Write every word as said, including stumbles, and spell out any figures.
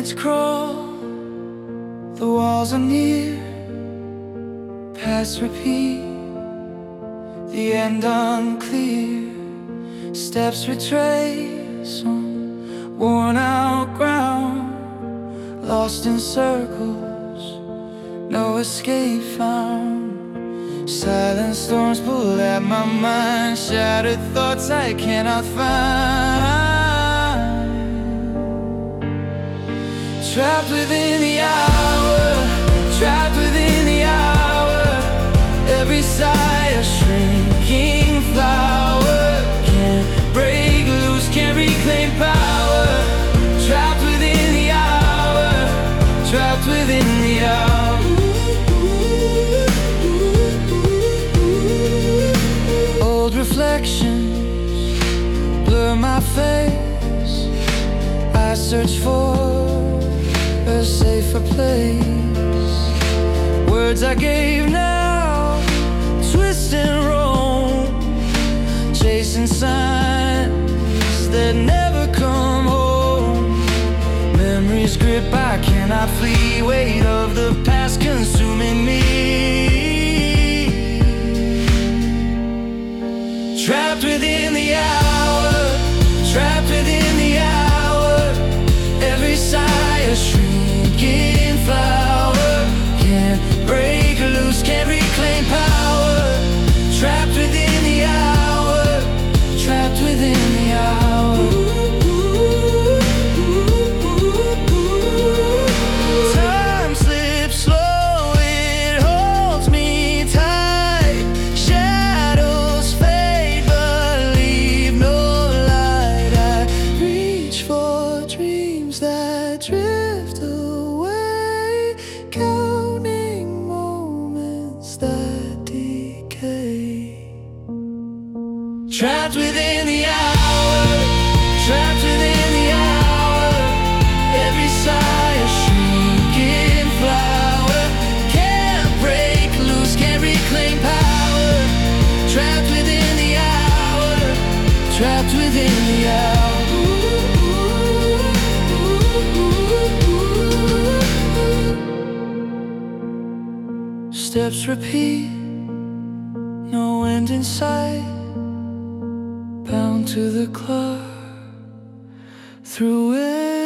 minutes crawl, the walls are near, past repeat, the end unclear. Steps retrace on worn out ground, lost in circles, no escape found. Silent storms pull at my mind, shattered thoughts I cannot find. Trapped within the hour, trapped within the hour. Every sigh a shrinking flower, can't break loose, can't reclaim power. Trapped within the hour, trapped within the hour. Old reflections blur my face, I search for a safer place. Words I gave now twist and roam, chasing signs that never come home. Memories grip, I cannot flee, weight of the past consuming me. Trapped within the hour, trapped within the hour. Every sigh a shrinking flower, can't break loose, can't reclaim power. Trapped within the hour, trapped within the hour. Time slips slow, it holds me tight. Shadows fade but leave no light. I reach for dreams that drift away, counting moments that decay. Trapped within the hour, trapped within the hour. Every sigh a shrinking flower, can't break loose, can't reclaim power. Trapped within the hour, trapped within the hour. Steps repeat, no end in sight, bound to the clock through it.